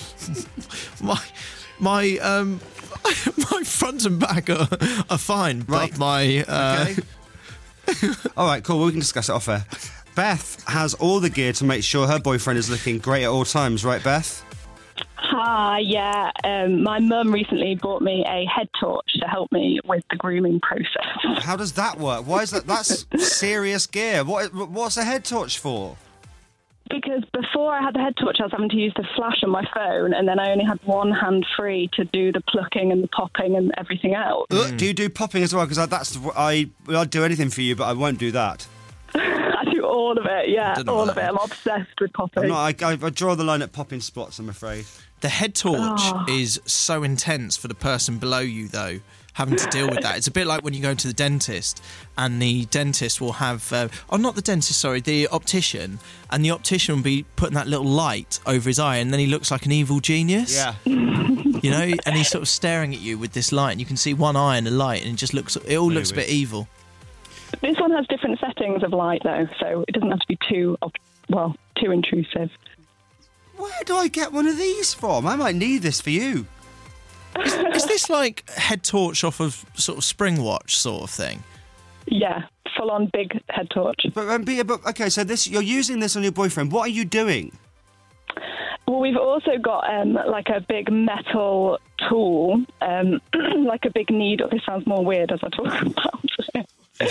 Speaker 4: my front and back are fine,
Speaker 2: right.
Speaker 4: But my
Speaker 2: okay. All right, cool. We can discuss it off air. Beth has all the gear to make sure her boyfriend is looking great at all times, right, Beth?
Speaker 19: Hi, yeah. My mum recently bought me a head torch to help me with the grooming process.
Speaker 2: How does that work? Why is that? That's serious gear. What's a head torch for?
Speaker 19: Because before I had the head torch, I was having to use the flash on my phone, and then I only had one hand free to do the plucking and the popping and everything else.
Speaker 2: Do you do popping as well? Because I'd do anything for you, but I won't do that.
Speaker 19: I do all of it, yeah, all of it. I'm obsessed with popping.
Speaker 2: I draw the line at popping spots, I'm afraid.
Speaker 4: The head torch is so intense for the person below you, though, having to deal with that. It's a bit like when you go to the dentist and the dentist will have... not the dentist, sorry, the optician. And the optician will be putting that little light over his eye and then he looks like an evil genius.
Speaker 2: Yeah.
Speaker 4: You know, and he's sort of staring at you with this light and you can see one eye in the light and it all looks a bit evil.
Speaker 19: This one has different settings of light, though, so it doesn't have to be too intrusive.
Speaker 2: Where do I get one of these from? I might need this for you.
Speaker 4: Is this like head torch off of sort of Springwatch sort of thing?
Speaker 19: Yeah, full-on big head torch.
Speaker 2: But okay, so you're using this on your boyfriend. What are you doing?
Speaker 19: Well, we've also got like a big metal tool, like a big needle. This sounds more weird as I talk about it.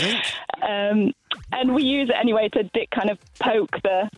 Speaker 19: And we use it anyway to kind of poke the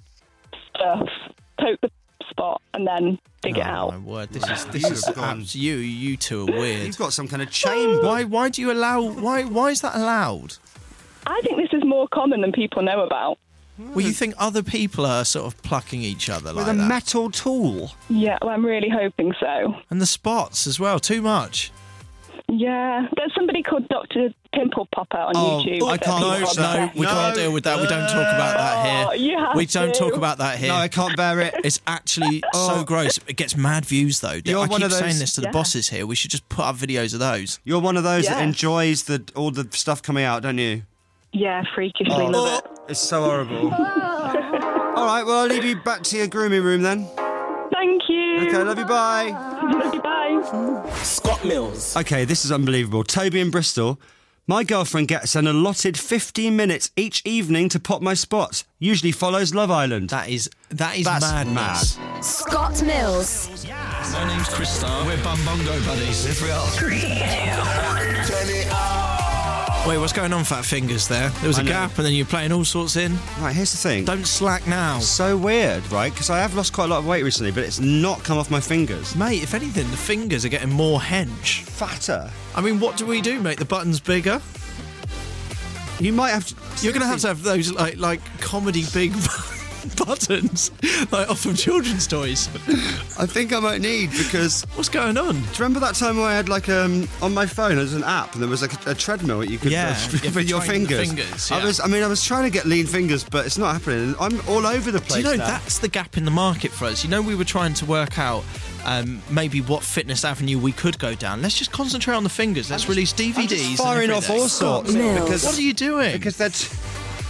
Speaker 19: spot and then dig it out.
Speaker 4: My word, this is you two are weird.
Speaker 2: You've got some kind of chamber.
Speaker 4: Why do you allow? Why is that allowed?
Speaker 19: I think this is more common than people know about.
Speaker 4: Well, you think other people are sort of plucking each other
Speaker 2: with
Speaker 4: like
Speaker 2: a
Speaker 4: that?
Speaker 2: metal tool?
Speaker 19: Yeah, well, I'm really hoping so.
Speaker 4: And the spots as well, too much.
Speaker 19: Yeah, there's somebody called Dr. Pimple Popper on YouTube.
Speaker 2: I can't.
Speaker 4: We can't deal with that. We don't talk about that here. We don't talk about that here.
Speaker 2: No, I can't bear it.
Speaker 4: It's actually so gross. It gets mad views though. I keep saying this to the bosses here. We should just put up videos of those.
Speaker 2: You're one of those that enjoys all the stuff coming out, don't you?
Speaker 19: Yeah, freakishly love it.
Speaker 2: It's so horrible. All right, well, I'll leave you back to your grooming room then.
Speaker 19: Thank you.
Speaker 2: Okay, love you, bye.
Speaker 19: Love you, bye.
Speaker 5: Scott Mills.
Speaker 2: Okay, this is unbelievable. Toby in Bristol. My girlfriend gets an allotted 15 minutes each evening to pop my spots. Usually follows Love Island.
Speaker 4: That's madness.
Speaker 2: Mad.
Speaker 1: Scott Mills.
Speaker 5: My name's Chris Starr. We're Bum Bongo buddies. Yes, we are. 3, 2, 1. Turn it up.
Speaker 4: Wait, what's going on, Fat Fingers, there? There was a gap and then you're playing all sorts in.
Speaker 2: Right, here's the thing.
Speaker 4: Don't slack now.
Speaker 2: So weird, right? Because I have lost quite a lot of weight recently, but it's not come off my fingers.
Speaker 4: Mate, if anything, the fingers are getting more hench.
Speaker 2: Fatter.
Speaker 4: I mean, what do we do? Make the buttons bigger?
Speaker 2: You might have to...
Speaker 4: You're going to have those, like comedy big buttons, like off of children's toys.
Speaker 2: I think I might need, because...
Speaker 4: What's going on?
Speaker 2: Do you remember that time where I had, like, on my phone, there was an app, and there was, like, a treadmill that you could... with your fingers.
Speaker 4: Yeah.
Speaker 2: I was trying to get lean fingers, but it's not happening. I'm all over the place.
Speaker 4: Do you know,
Speaker 2: now.
Speaker 4: that's the gap in the market for us. You know, we were trying to work out maybe what fitness avenue we could go down. Let's just concentrate on the fingers. Let's release DVDs.
Speaker 2: I'm just firing off all sorts.
Speaker 4: What are you doing?
Speaker 2: Because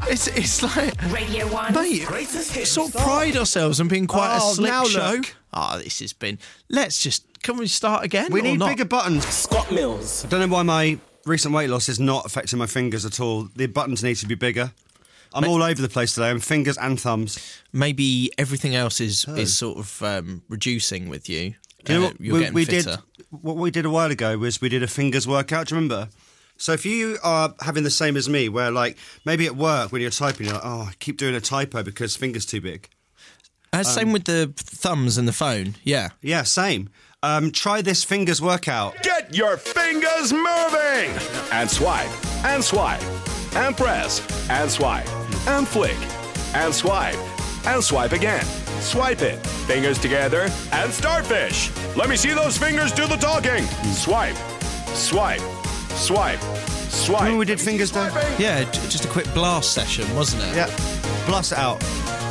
Speaker 4: It's like
Speaker 1: Radio 1.
Speaker 4: mate,
Speaker 1: Greatest hits.
Speaker 4: sort of pride ourselves on being quite a slick
Speaker 2: now
Speaker 4: show.
Speaker 2: look.
Speaker 4: This has been. Can we start again?
Speaker 2: We
Speaker 4: or
Speaker 2: need
Speaker 4: not?
Speaker 2: bigger buttons.
Speaker 1: Scott Mills.
Speaker 2: I don't know why my recent weight loss is not affecting my fingers at all. The buttons need to be bigger. I'm all over the place today. I'm fingers and thumbs.
Speaker 4: Maybe everything else is sort of reducing with you.
Speaker 2: Do you know what
Speaker 4: you're getting
Speaker 2: we
Speaker 4: fitter.
Speaker 2: did? What we did a while ago was we did a fingers workout. Do you remember? So if you are having the same as me, where like maybe at work when you're typing, you're like, oh, I keep doing a typo because fingers too big.
Speaker 4: Same with the thumbs and the phone. Yeah.
Speaker 2: Yeah, same. Try this fingers workout.
Speaker 7: Get your fingers moving! And swipe, and swipe, and press, and swipe, and flick, and swipe again. Swipe it. Fingers together, and starfish. Let me see those fingers do the talking. Swipe, swipe, swipe, swipe.
Speaker 2: Remember we did fingers though?
Speaker 4: Yeah, just a quick blast session, wasn't it?
Speaker 2: Yeah. Blast it out.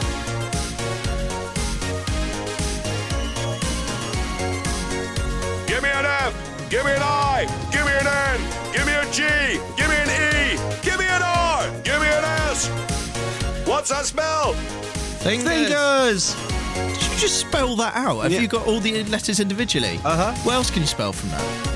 Speaker 7: Give me an F, give me an I, give me an N, give me a G, give me an E, give me an R, give me an S. What's that spell?
Speaker 2: Fingers.
Speaker 4: Did you just spell that out? Have you got all the letters individually? What else can you spell from that?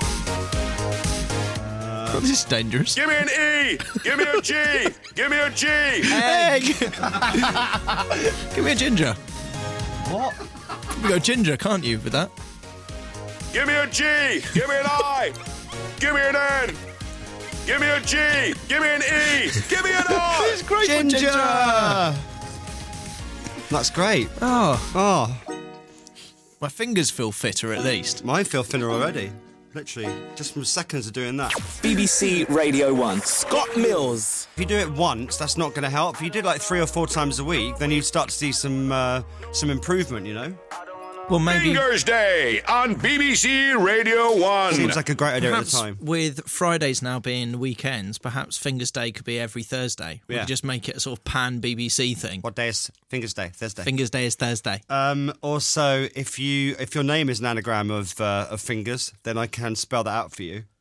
Speaker 4: This is dangerous.
Speaker 7: Give me an E, give me a G, give me a G.
Speaker 4: Egg. Give me a ginger.
Speaker 2: What?
Speaker 4: You go ginger, can't you, with that?
Speaker 7: Give me a G, give me an I, give me an N, give me a G, give me an E, give me an R.
Speaker 4: It's great for
Speaker 2: Ginger. That's great.
Speaker 4: Oh. My fingers feel fitter at least.
Speaker 2: Mine feel thinner already. Literally, just from seconds of doing that.
Speaker 1: BBC Radio 1. Scott Mills.
Speaker 2: If you do it once, that's not going to help. If you do it like 3 or 4 times a week, then you start to see some improvement, you know?
Speaker 4: Well, maybe
Speaker 7: Fingers Day on BBC Radio 1.
Speaker 2: Seems like a great idea
Speaker 4: perhaps
Speaker 2: at the time.
Speaker 4: with Fridays now being weekends, perhaps Fingers Day could be every Thursday. We could just make it a sort of pan BBC thing.
Speaker 2: What day is Fingers Day? Thursday.
Speaker 4: Fingers Day is Thursday.
Speaker 2: Also, if your name is an anagram of fingers, then I can spell that out for you.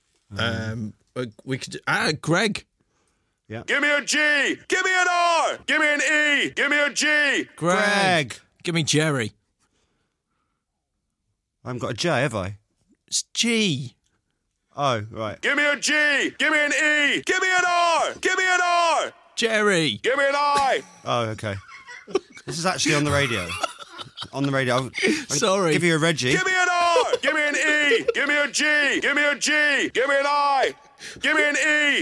Speaker 4: We could Greg.
Speaker 2: Yeah.
Speaker 7: Give me a G, give me an R, give me an E, give me a G.
Speaker 2: Greg.
Speaker 4: Give me Jerry.
Speaker 2: I haven't got a J, have I?
Speaker 4: It's G.
Speaker 2: Oh, right.
Speaker 7: Give me a G, give me an E, give me an R, give me an R.
Speaker 4: Jerry.
Speaker 7: Give me an I.
Speaker 2: Oh, okay. This is actually on the radio. On the radio. I'll
Speaker 4: Sorry.
Speaker 2: give you a Reggie.
Speaker 7: Give me an R, give me an E, give me a G, give me a G, give me an I, give me an E.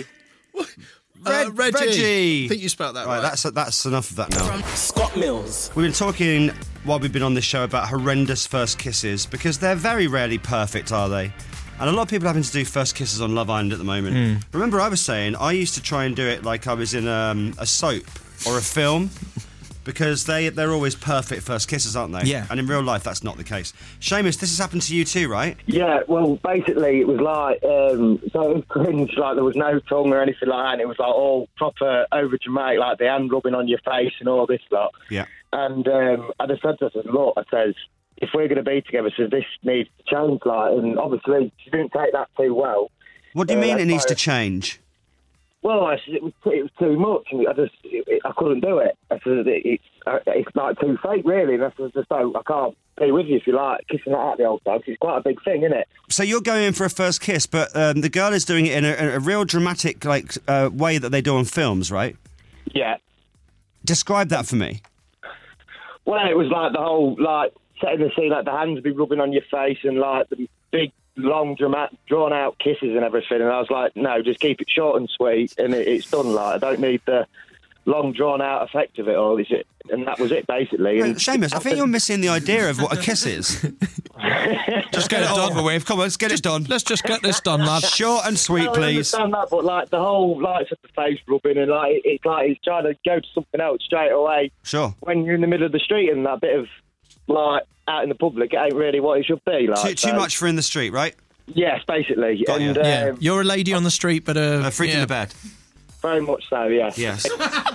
Speaker 2: Reggie.
Speaker 4: I think you spelled that right.
Speaker 2: That's enough of that now.
Speaker 1: From Scott Mills.
Speaker 2: We've been talking while we've been on this show about horrendous first kisses because they're very rarely perfect, are they? And a lot of people are having to do first kisses on Love Island at the moment. Remember I was saying I used to try and do it like I was in a soap or a film because they're always perfect first kisses, aren't they?
Speaker 4: Yeah.
Speaker 2: And in real life, that's not the case. Seamus, this has happened to you too, right?
Speaker 20: Yeah, well, basically, it was like, so it was cringe, like there was no tongue or anything like that, and it was like all proper over-dramatic, like the hand rubbing on your face and all this lot.
Speaker 2: Yeah.
Speaker 20: And I just said to her, look, I says, if we're going to be together, so this needs to change, like, and obviously she didn't take that too well.
Speaker 2: What do you mean it needs to change?
Speaker 20: Well, it was too much, and I couldn't do it. I said, it's like too fake, really, and I said, I can't be with you if you like kissing that out the old time. It's quite a big thing, isn't it?
Speaker 2: So you're going in for a first kiss, but the girl is doing it in a real dramatic way that they do on films, right?
Speaker 20: Yeah.
Speaker 2: Describe that for me.
Speaker 20: Well, it was like the whole, like, setting the scene, like the hands would be rubbing on your face and like the big, long, dramatic, drawn-out kisses and everything. And I was like, no, just keep it short and sweet, and it's done. Like, I don't need the long, drawn-out effect of it all. And that was it, basically.
Speaker 2: And Seamus, I think you're missing the idea of what a kiss is. Just get it over with. Come on, let's get it done.
Speaker 4: Let's just get this done, lad.
Speaker 2: Short and sweet, please.
Speaker 20: I understand that, but like the whole like the face rubbing and like it's like he's trying to go to something else straight away.
Speaker 2: Sure.
Speaker 20: When you're in the middle of the street and that bit of like out in the public, it ain't really what it should be. Like
Speaker 2: too much for in the street, right?
Speaker 20: Yes, basically.
Speaker 2: Got you.
Speaker 4: Yeah. You're a lady on the street, but
Speaker 2: a freak in the bed.
Speaker 20: Very much so, yes.
Speaker 2: Yes.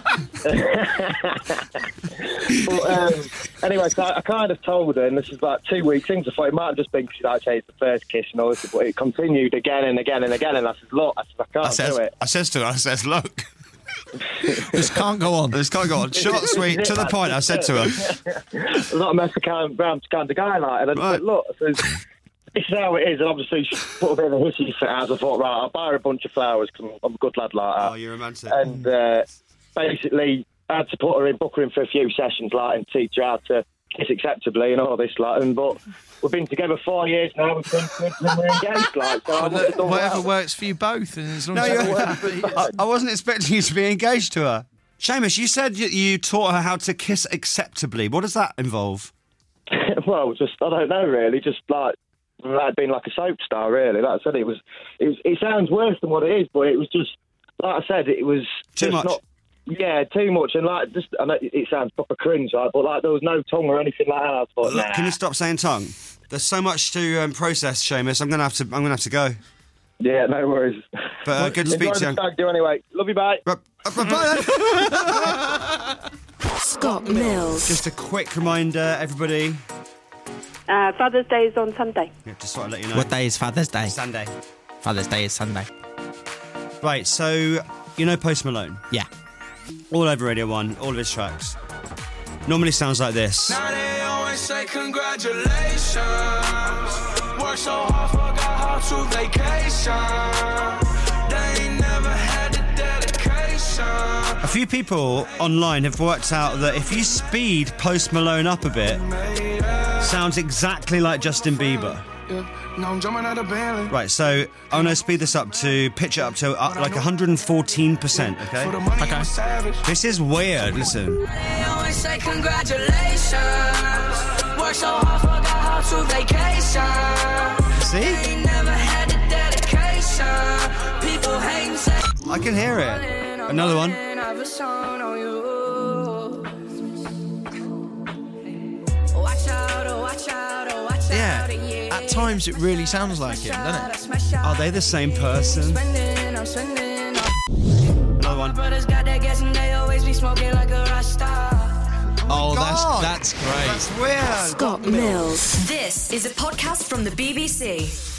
Speaker 20: But anyway, so I kind of told her, and this is like 2 weeks into, I thought it might have just been because I'd changed the first kiss and all this, but it continued again and again and again, and I said, look, I can't do it.
Speaker 2: I says to her, look.
Speaker 4: This can't go on.
Speaker 2: This can't go on. Short, sweet, to the point, I said to her.
Speaker 20: I'm not a mess around kind of guy, like, and I just said, look, this is how it is, and obviously she put a bit of a hissy fit out. I thought, right, I'll buy her a bunch of flowers because I'm a good lad like that.
Speaker 2: Oh, you're romantic.
Speaker 20: And basically, I had to book her in for a few sessions, like, and teach her how to kiss acceptably and all this, like, but we've been together 4 years now, we've been kids and we're engaged, like, so
Speaker 4: whatever works for you both, and as long as
Speaker 2: I wasn't expecting you to be engaged to her. Seamus, you said you taught her how to kiss acceptably. What does that involve?
Speaker 20: Well, just, I don't know, really, just like being like a soap star, really. Like I said, it sounds worse than what it is, but it was just, like I said, it was
Speaker 2: too much.
Speaker 20: Yeah, too much, and like, just, I know it sounds proper cringe, right? But like, there was no tongue or anything like that. I thought,
Speaker 2: Look, can you stop saying tongue? There's so much to process, Seamus. I'm gonna have to go.
Speaker 20: Yeah, no worries.
Speaker 2: But good to speak to you.
Speaker 20: Enjoy the stag do anyway. Love you, bye.
Speaker 1: Scott Mills.
Speaker 2: Just a quick reminder, everybody.
Speaker 21: Father's Day is on Sunday.
Speaker 2: Yeah, just thought I'd let you know.
Speaker 4: What day is Father's Day?
Speaker 2: Sunday.
Speaker 4: Father's Day is Sunday.
Speaker 2: Right, so you know Post Malone?
Speaker 4: Yeah.
Speaker 2: All over Radio 1, all of his tracks. Normally sounds like this.
Speaker 5: Now they always say congratulations. Work so hard, forgot how to vacation. They ain't never had the dedication.
Speaker 2: A few people online have worked out that if you speed Post Malone up a bit, sounds exactly like Justin Bieber.
Speaker 5: Now I'm jumping out of Bentley.
Speaker 2: Right, so I'm going to speed this up to pitch it up to like 114%, okay?
Speaker 5: Okay.
Speaker 2: This is weird, listen.
Speaker 5: They always say congratulations. Work so hard, forgot how to vacation.
Speaker 2: See?
Speaker 5: They ain't never had the dedication. People hate and say
Speaker 2: I can hear it. Another one.
Speaker 4: Yeah. At times it really sounds like him, doesn't it?
Speaker 2: Are they the same person? Another one.
Speaker 4: Oh, that's great.
Speaker 2: That's weird.
Speaker 1: Scott Mills. This is a podcast from the BBC.